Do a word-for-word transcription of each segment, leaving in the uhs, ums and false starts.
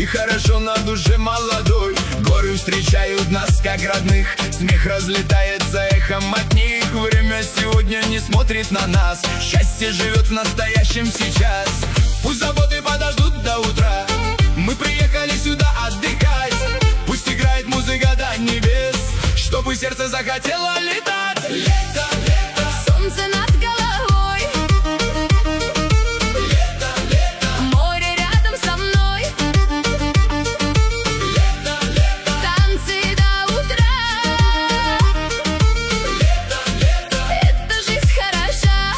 хорошо на душе молодой. Горы встречают нас как родных, смех разлетается эхом от них. Время сегодня не смотрит на нас, счастье живет в настоящем сейчас. Пусть заботы подождут до утра, мы приехали сюда отдыхать. Пусть играет музыка до небес, чтобы сердце захотело летать. Лето, лето, солнце над головой. лето, лето, Море рядом со мной. лето, лето, Танцы до утра. лето, лето. Эта жизнь хороша.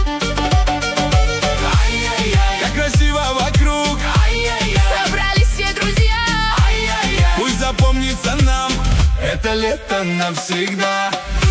Ай-яй-яй, как красиво вокруг. Ай-яй-яй, Собрались все друзья. ай-яй-яй, пусть запомнится нам это лето навсегда.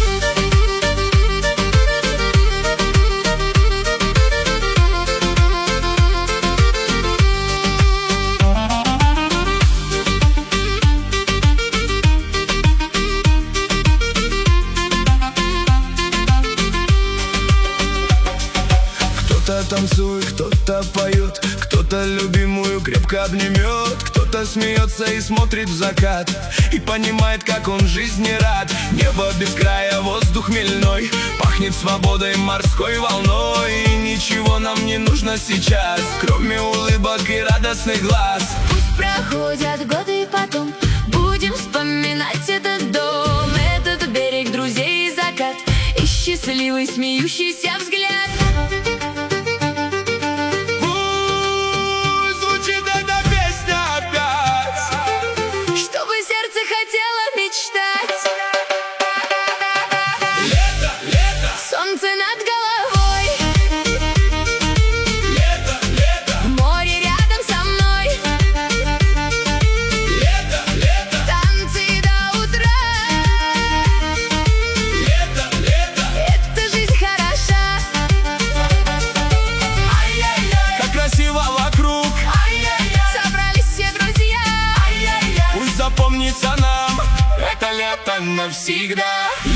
Кто-то танцует, кто-то поет, кто-то любимую крепко обнимет, кто-то смеется и смотрит в закат и понимает, как он жизни рад. Небо без края, воздух хмельной, пахнет свободой морской волной. И ничего нам не нужно сейчас, кроме улыбок и радостных глаз. Пусть проходят годы и потом будем вспоминать этот дом, этот берег друзей и закат, и счастливый смеющийся взгляд. Пусть звучит эта песня опять, Чтобы сердце хотело мечтать. лето, лето, Солнце над головой. лето, лето, Море рядом со мной. лето, лето, Танцы до утра. лето, лето. Эта жизнь хороша. Ай-яй-яй, как красиво вокруг. Ай-яй-яй, Собрались все друзья. ай-яй-яй, пусть запомнится нам это лето навсегда.